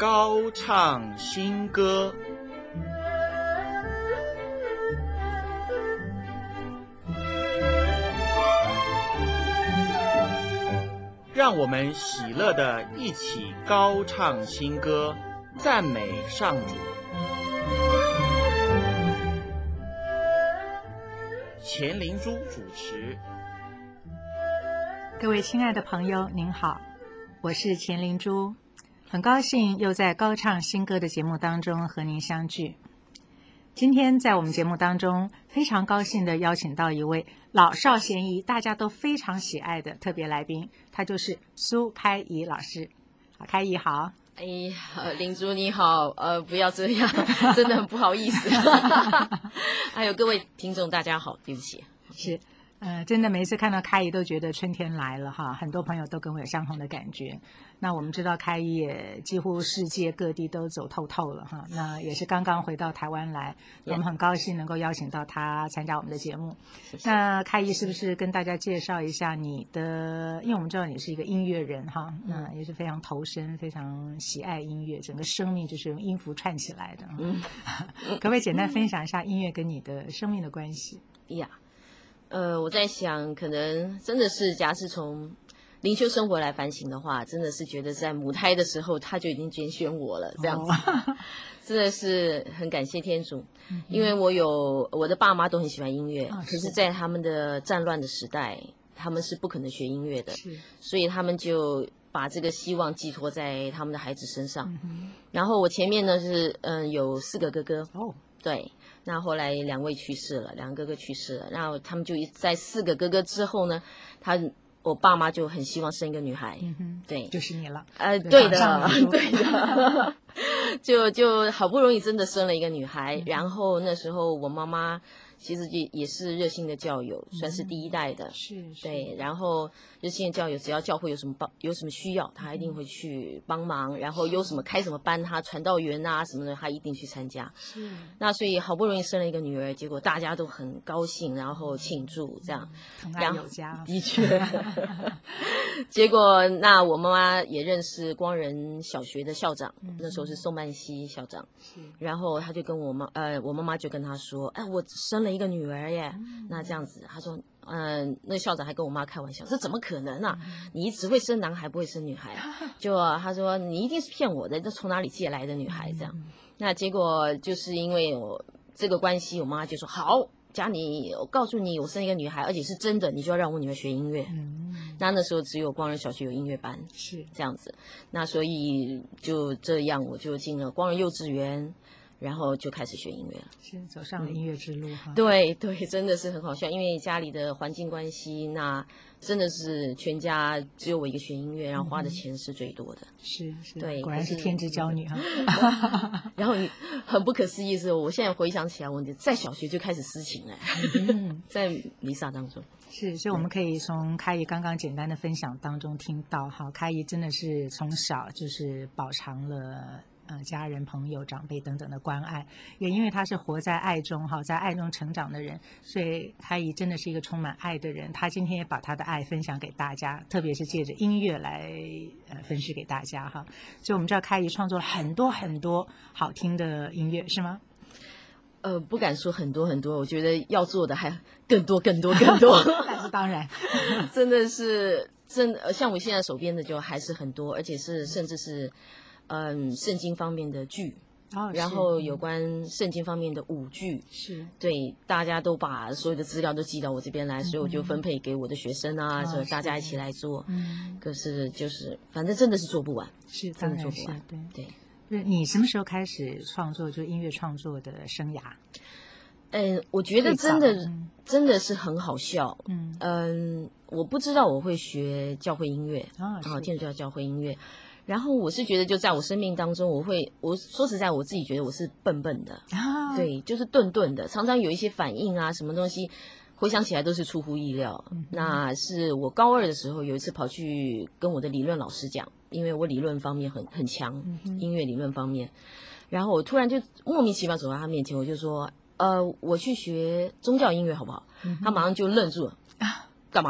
高唱新歌。让我们喜乐地一起高唱新歌，赞美上主。钱灵珠主持。 各位亲爱的朋友，您好，我是钱灵珠，很高兴又在高唱新歌的节目当中和您相聚。今天在我们节目当中，非常高兴地邀请到一位老少咸宜、大家都非常喜爱的特别来宾，他就是苏开怡老师。好，开怡好。 哎呀，灵珠你好，不要这样，真的很不好意思。还有各位听众，大家好，对不起。 是。真的每一次看到开怡都觉得春天来了哈，很多朋友都跟我有相同的感觉。那我们知道开怡也几乎世界各地都走透透了哈，那也是刚刚回到台湾来，我们很高兴能够邀请到他参加我们的节目。那开怡是不是跟大家介绍一下你的，因为我们知道你是一个音乐人哈，那也是非常投身、非常喜爱音乐，整个生命就是用音符串起来的。可不可以简单分享一下音乐跟你的生命的关系？ 呀。我在想，可能真的是，假使从灵修生活来反省的话，真的是觉得在母胎的时候他就已经拣选我了，这样子，真的是很感谢天主，因为我的爸妈都很喜欢音乐，可是在他们的战乱的时代，他们是不可能学音乐的，所以他们就把这个希望寄托在他们的孩子身上。然后我前面呢是有4个哥哥，对。那后来2位去世了，2个哥哥去世了，然后他们就在4个哥哥之后呢，我爸妈就很希望生一个女孩，对，就是你了， 对的，对的，就好不容易真的生了一个女孩，然后那时候我妈妈其实也是热心的教友，算是第一代的，对，然后热心的教友，只要教会有什么需要，他一定会去帮忙，然后有什么开什么班，他传道员啊什么的，他一定去参加。那所以好不容易生了一个女儿，结果大家都很高兴，然后庆祝这样， 疼爱有加， 的确。结果那我妈妈也认识光仁小学的校长，那时候是宋曼西校长，然后他就跟我妈妈就跟他说，哎，我生了一个女儿耶，那这样子，他说，那校长还跟我妈开玩笑，这怎么可能啊？你只会生男孩不会生女孩，他说你一定是骗我的，这从哪里借来的女孩这样？那结果就是因为有这个关系，我妈就说好。我告诉你，我生一个女孩，而且是真的，你就要让我女儿学音乐。那时候只有光仁小学有音乐班，是这样子。那所以就这样，我就进了光仁幼稚园，然后就开始学音乐了， 是走上了音乐之路哈。 对对，真的是很好笑，因为家里的环境关系，那真的是全家只有我一个学音乐，然后花的钱是最多的。 是， 对， 果然是天之娇女哈。 然后很不可思议的是，我现在回想起来，我在小学就开始私情了，在弥撒当中。 是，所以我们可以从开怡刚刚简单的分享当中听到，哈，开怡真的是从小就是饱尝了家人、朋友、长辈等等的关爱，也因为他是活在爱中哈，在爱中成长的人，所以开怡真的是一个充满爱的人。他今天也把他的爱分享给大家，特别是借着音乐来分享给大家哈。所以我们知道开怡创作了很多很多好听的音乐，是吗？ 不敢说很多很多，我觉得要做的还更多更多更多。 那是当然， 真的是像我现在手边的就还是很多，而且是甚至是圣经方面的剧，然后有关圣经方面的舞剧，是对大家都把所有的资料都寄到我这边来，所以我就分配给我的学生啊，所以大家一起来做。可是就是反正真的是做不完， 是真的做不完。 对。你什么时候开始创作，就音乐创作的生涯？ 我觉得真的是很好笑。我不知道我会学教会音乐天主教会音乐。然后我是觉得，就在我生命当中，我说实在，我自己觉得我是笨笨的，对，就是顿顿的，常常有一些反应啊，什么东西。回想起来都是出乎意料。那是我高2的时候，有一次跑去跟我的理论老师讲，因为我理论方面很强，音乐理论方面。然后我突然就莫名其妙走到他面前，我就说，我去学宗教音乐好不好？他马上就愣住了，干嘛？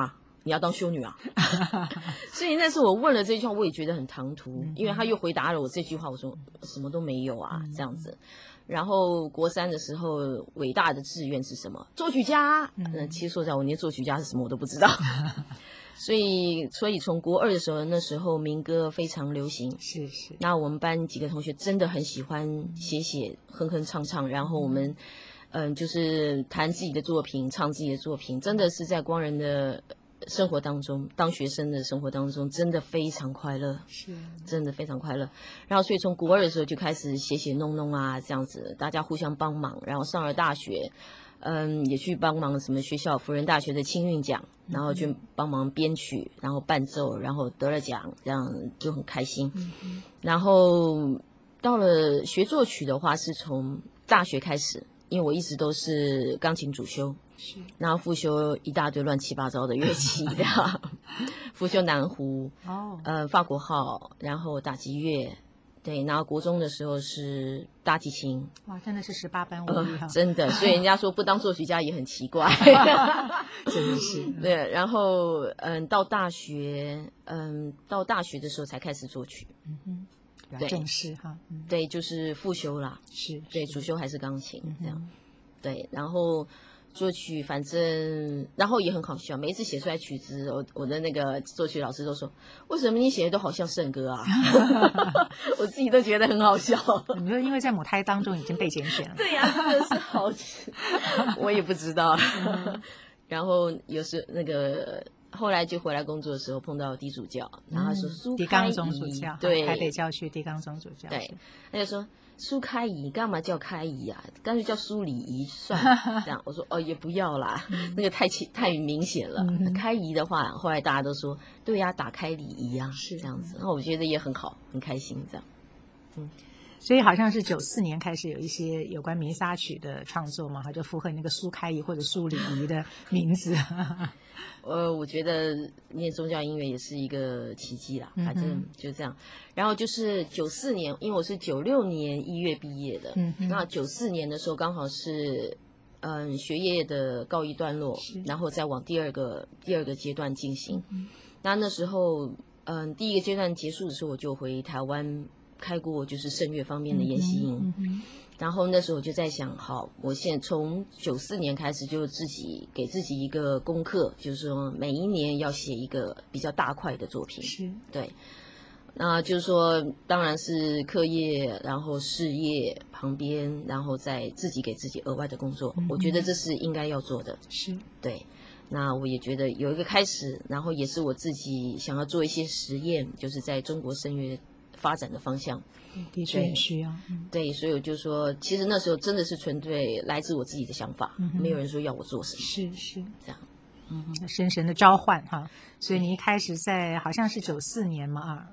你要当修女啊？所以那时候我问了这句话，我也觉得很唐突，因为他又回答了我这句话，我说什么都没有啊，这样子。然后国三的时候，伟大的志愿是什么？作曲家。其实说实在，我连作曲家是什么我都不知道。所以从国二的时候，那时候民歌非常流行， 是。 那我们班几个同学真的很喜欢写，哼哼唱，然后我们就是弹自己的作品，唱自己的作品，真的是在光仁的生活当中，当学生的生活当中，真的非常快乐， 是真的非常快乐。然后所以从国二的时候就开始写弄啊，这样子大家互相帮忙。然后上了大学，也去帮忙什么学校辅仁大学的青韵奖，然后去帮忙编曲，然后伴奏，然后得了奖，这样就很开心。然后到了学作曲的话，是从大学开始，因为我一直都是钢琴主修。 是， 然后复修一大堆乱七八糟的乐器，这样复修南胡，法国号，然后打击乐，对，然后国中的时候是大提琴， 哇，真的是18般武艺哈， 真的，所以人家说不当作曲家也很奇怪， 真的是， 对，然后到大学的时候才开始作曲， 比较正式哈， 对，就是复修啦， 是， 对，主修还是钢琴这样，对，然后。作曲反正，然后也很好笑。每一次写出来曲子，我的那个作曲老师都说：“为什么你写的都好像圣歌啊？”我自己都觉得很好笑。 你说因为在母胎当中已经被拣选了。 对呀，真的是好，我也不知道。然后有时那个后来就回来工作的时候碰到狄主教，然后他说苏狄刚总主教， 对， 台北教区狄刚总主教， 对，他就说。苏开仪干嘛叫开仪啊？干脆叫苏礼仪算了。这样我说也不要啦，那个太明显了。开仪的话，后来大家都说对呀，打开礼仪啊，是这样子。然后我觉得也很好，很开心这样。 所以好像是94年开始有一些有关弥撒曲的创作嘛，就符合那个苏开仪或者苏礼仪的名字。 我觉得念宗教音乐也是一个奇迹啦，反正就这样。然后就是94年，因为我是96年1月毕业的，那94年的时候刚好是学业的告一段落，然后再往第二个阶段进行。那时候第一个阶段结束的时候，我就回台湾开过就是声乐方面的研习营。然后那时候我就在想，好，我现在从94年开始就给自己一个功课，就是说每一年要写一个比较大块的作品。 是， 对。那就是说，当然是课业，然后事业旁边，然后再自己给自己额外的工作。我觉得这是应该要做的。 是， 对。那我也觉得有一个开始，然后也是我自己想要做一些实验，就是在中国声乐发展的方向。 的确很需要， 对，所以我就说，其实那时候真的是纯粹来自我自己的想法，没有人说要我做什么， 是这样， 深深的召唤哈。所以你一开始在好像是94年嘛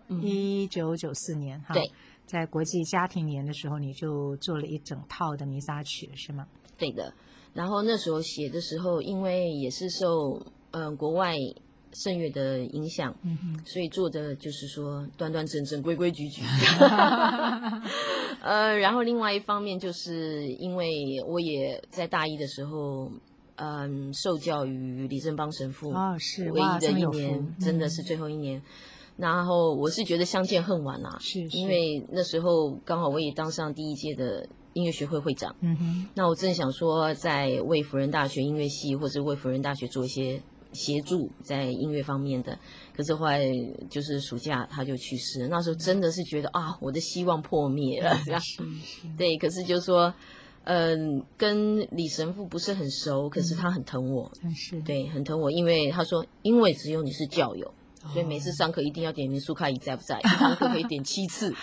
，1994年哈， 对， 在国际家庭年的时候，你就做了一整套的弥撒曲是吗？ 对的。然后那时候写的时候，因为也是受国外圣乐的影响，所以做的就是说端端正正、规规矩矩。然后另外一方面，就是因为我也在大一的时候，受教于李正邦神父， 是唯一的一年，真的是最后一年。然后我是觉得相见恨晚啊， 是因为那时候刚好我也当上第一届的音乐学会会长，那我正想说，在为辅仁大学音乐系或者为辅仁大学做一些协助在音乐方面的，可是后来就是暑假他就去世了，那时候真的是觉得我的希望破灭了，这样对，可是就说跟李神父不是很熟，可是他很疼我，对，很疼我，因为他说，因为只有你是教友，所以每次上课一定要点名苏开仪在不在，一堂课可以点7次，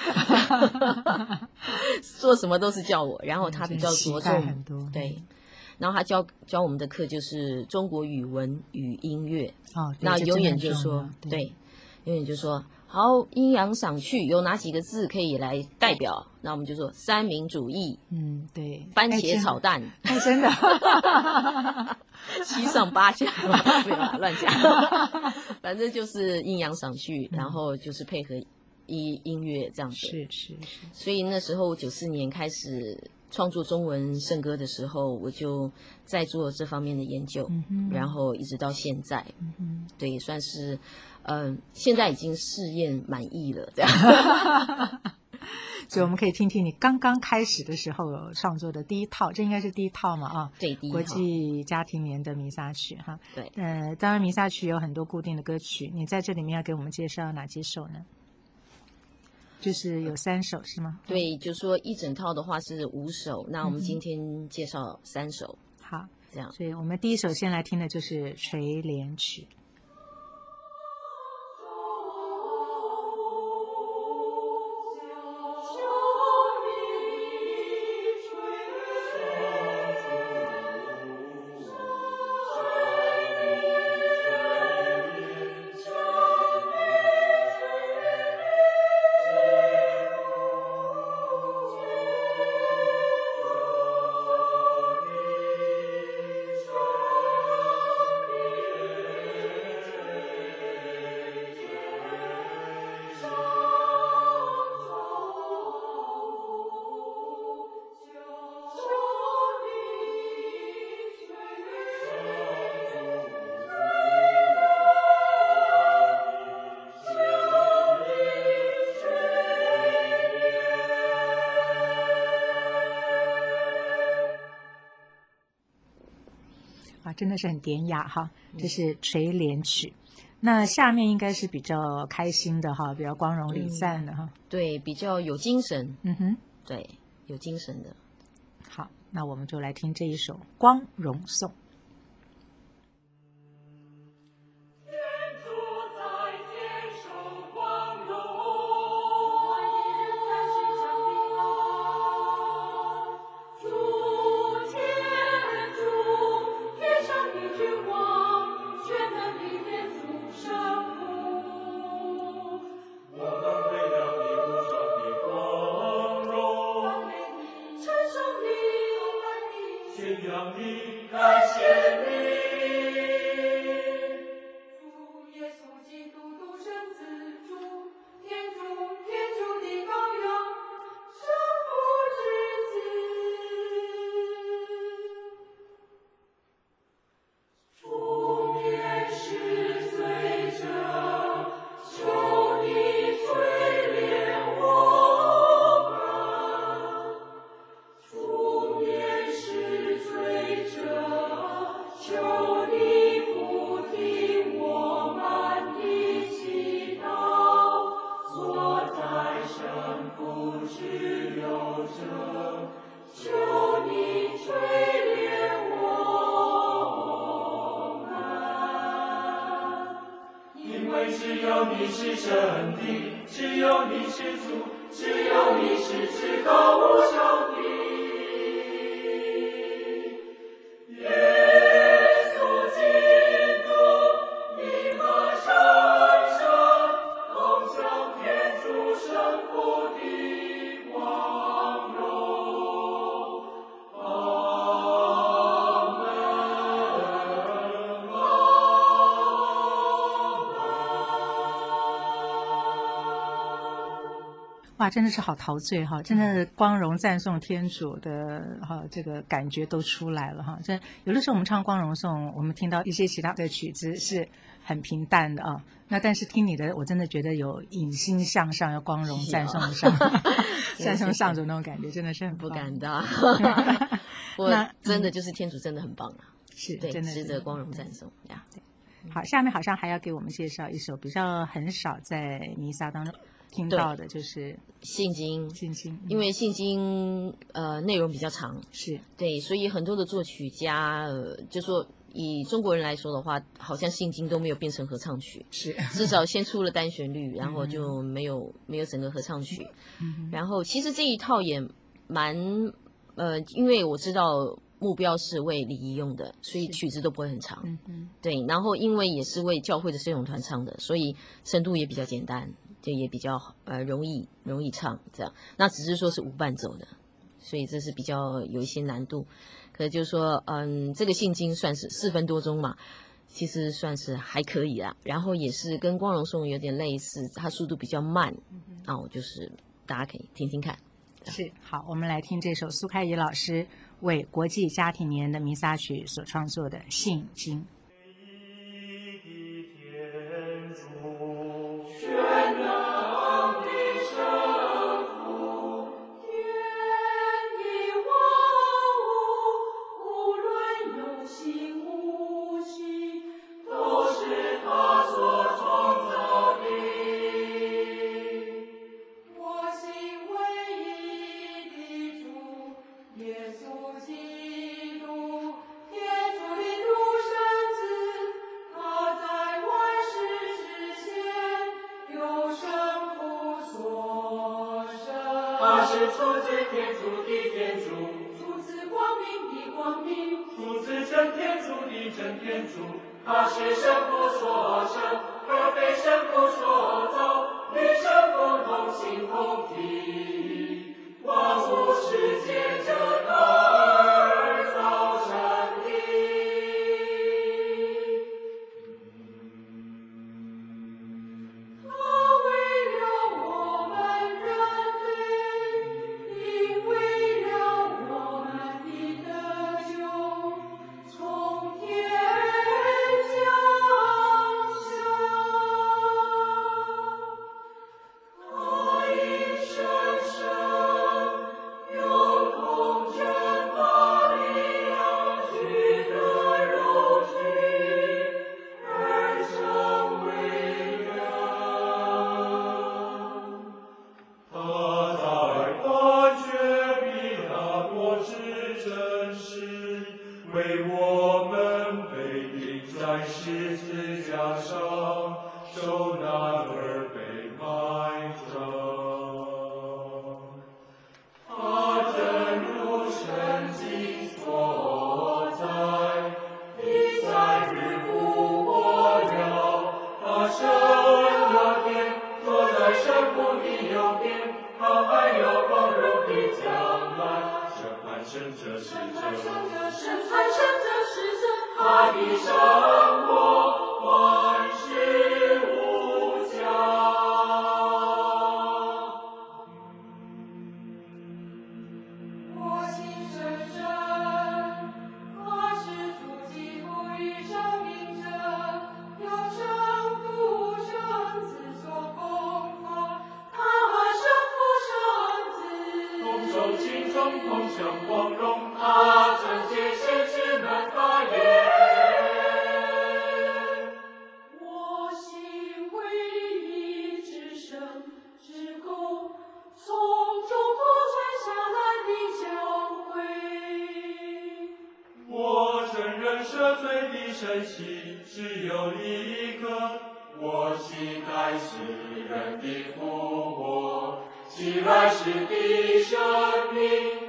做什么都是叫我。然后他比较着重，对，然后他教我们的课就是中国语文与音乐，那永远就说，对，永远就说。好，阴阳赏去有哪几个字可以来代表？那我们就说三民主义， 对， 番茄炒蛋， 真的 7上8下，没有啦，乱讲，反正就是阴阳赏去，然后就是配合音乐这样子。 是。 所以那时候94年开始创作中文圣歌的时候，我就在做这方面的研究，然后一直到现在，对，也算是，现在已经试验满意了，这样。 所以我们可以听听你刚刚开始的时候创作的第一套，这应该是第一套嘛啊？ 对，第一套国际家庭年的弥撒曲哈。 对， 当然弥撒曲有很多固定的歌曲，你在这里面要给我们介绍哪几首呢？就是有3首是吗？ 对，就说一整套的话是5首，那我们今天介绍3首。 好， 这样。 所以我们第一首先来听的就是垂帘曲。真的是很典雅哈，这是垂帘曲。那下面应该是比较开心的哈，比较光荣礼赞的哈。 对，比较有精神。对，有精神的。 好，那我们就来听这一首《光荣颂》。哇，真的是好陶醉哈！真的光荣赞颂天主的哈，这个感觉都出来了哈。这有的时候我们唱光荣颂，我们听到一些其他的曲子是很平淡的啊。那但是听你的，我真的觉得有引心向上，要光荣赞颂上，赞颂上主那种感觉，真的是很不敢当。我真的就是天主真的很棒啊， 是对， 真的值得光荣赞颂呀。 好，下面好像还要给我们介绍一首比较很少在弥撒当中听到的，就是信经。 信经， 因为信经内容比较长， 是对，所以很多的作曲家就说以中国人来说的话，好像信经都没有变成合唱曲， 是至少先出了单旋律，然后就没有整个合唱曲。然后其实这一套也蛮因为我知道目标是为礼仪用的，所以曲子都不会很长。对，然后因为也是为教会的圣咏团唱的，所以程度也比较简单，就也比较容易唱这样。那只是说是无伴奏的，所以这是比较有一些难度。可是就是说，这个信经算是4分多钟嘛，其实算是还可以啦。然后也是跟光荣颂有点类似，它速度比较慢。我就是大家可以听听看。 是，好，我们来听这首苏开仪老师为国际家庭年的弥撒曲所创作的《信经》。 他是出自天主的天主，出自光明的光明，出自真天主的真天主。他是圣父所生，而非圣父所造，与圣父同心同体，万物是借着他而造成的。他为了我们人类，并为了我们的得救，从天降下。他因神圣又童真玛利亚取得肉体，而成为人。他在感觉比那多之真实，为我们被钉在十字架上，受难而被埋葬。他正如圣经所载，第三日复活了，他升了天，坐在圣父的右边，他还有光荣的将来，审判生者死者，他的生活万事无疆。我心深深，他是主基督与生命者，有圣父圣子所共他，他和圣父圣子同受敬重，同享光荣，他曾借先知们发言。我心唯一之神之功，从中途传下来的教诲。我承认赦罪的神迹只有一个，我期待世人的复活，期来世的生命。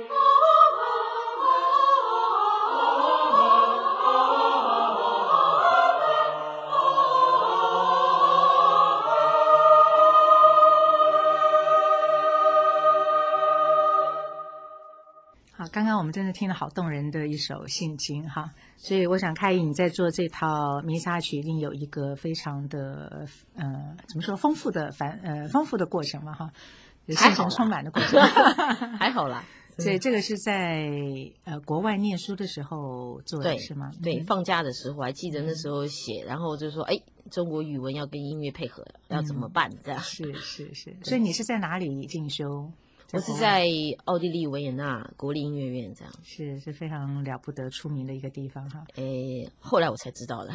好，刚刚我们真的听了好动人的一首信经哈，所以我想开仪你在做这套弥撒曲一定有一个非常的怎么说丰富的过程嘛哈，有信心充满的过程， 还好啦。 所以这个是在国外念书的时候做的是吗？ 对，放假的时候我还记得那时候写，然后就说中国语文要跟音乐配合，要怎么办？这样是。所以你是在哪里进修？ 我是在奥地利维也纳国立音乐院，这样是非常了不得出名的一个地方哈。 后来我才知道的。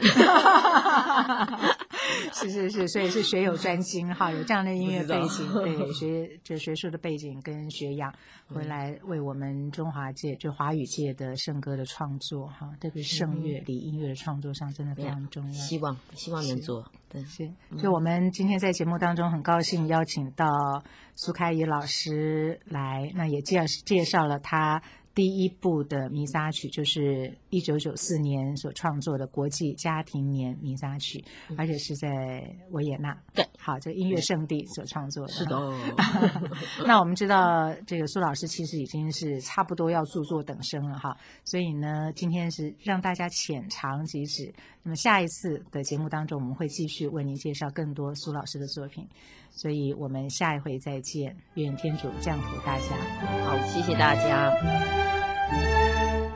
是，所以是学有专精哈，有这样的音乐背景，对，学术的背景跟学养，回来为我们中华界就华语界的圣歌的创作哈，特别是圣乐理音乐的创作上真的非常重要。 希望能做。对， 是。所以我们今天在节目当中很高兴邀请到苏开仪老师来，那也介绍了他第一部的弥撒曲，就是1994年所创作的国际家庭年弥撒曲，而且是在维也纳。 对， 好，这个音乐圣地所创作的。 是的。 那我们知道这个苏老师其实已经是差不多要著作等身了哈，所以呢，今天是让大家浅尝即止。那么下一次的节目当中，我们会继续为您介绍更多苏老师的作品，所以我们下一回再见，愿天主降福大家。 好，谢谢大家。